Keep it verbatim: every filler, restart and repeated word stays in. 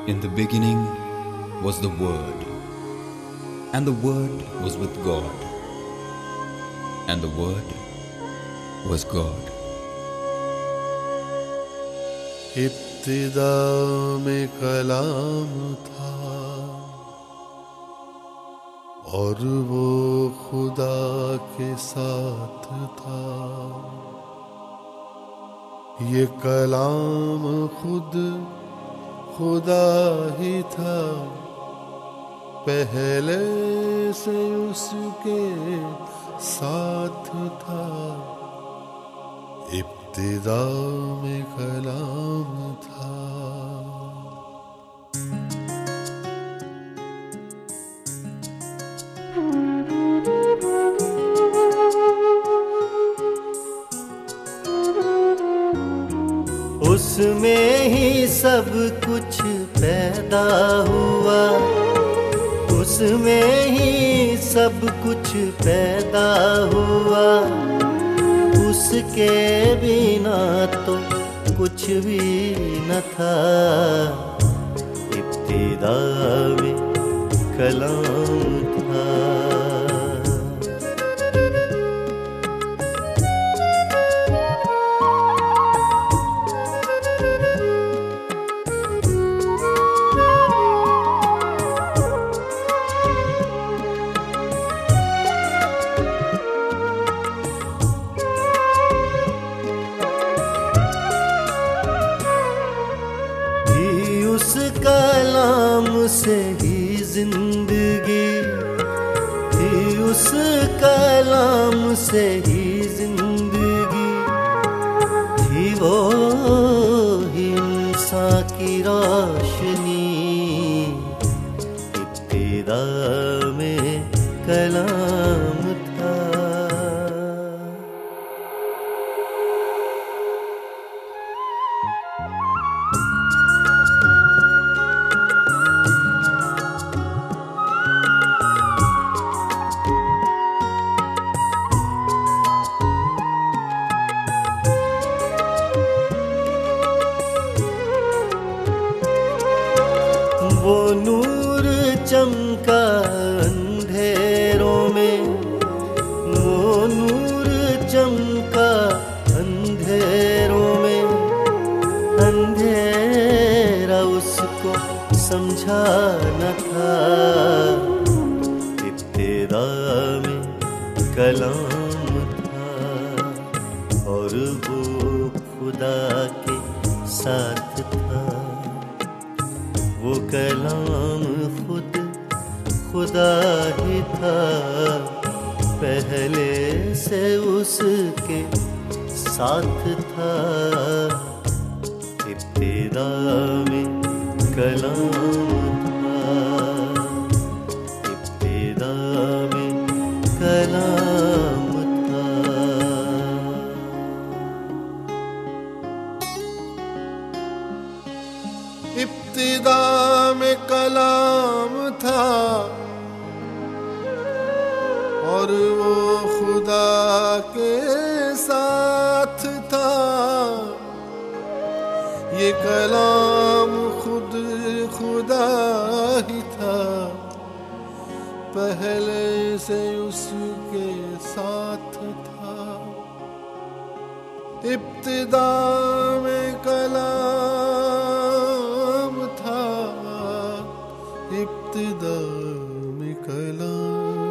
In the beginning was the Word, and the Word was with God, and the Word was God. इब्तिदा में कलाम था और वो खुदा के साथ था। ये कलाम खुद खुदा ही था, पहले से उसके साथ था। इब्तिदा में कलाम था। उसमें ही सब कुछ पैदा हुआ, उसमें ही सब कुछ पैदा हुआ। उसके बिना तो कुछ भी न था। इब्तिदा में कलाम था। उस कलाम से ही जिंदगी थी, उस कलाम से ही जिंदगी थी। वो ही इंसान की रोशनी, इब्तिदा में कलाम था। वो नूर चमका अंधेरों में, वो नूर चमका अंधेरों में। अंधेरा उसको समझा न था। इब्तिदा में कलाम था और वो खुदा के साथ था। वो कलाम खुद खुदा ही था, पहले से उसके साथ था। इब्तिदा में कलाम था, इब्तिदा में कलाम था। इब्तिदा में कलाम था और वो खुदा के साथ था। ये कलाम खुद खुदा ही था, पहले से उसके साथ था। इब्तिदा में कलाम था, इब्तिदा में कलाम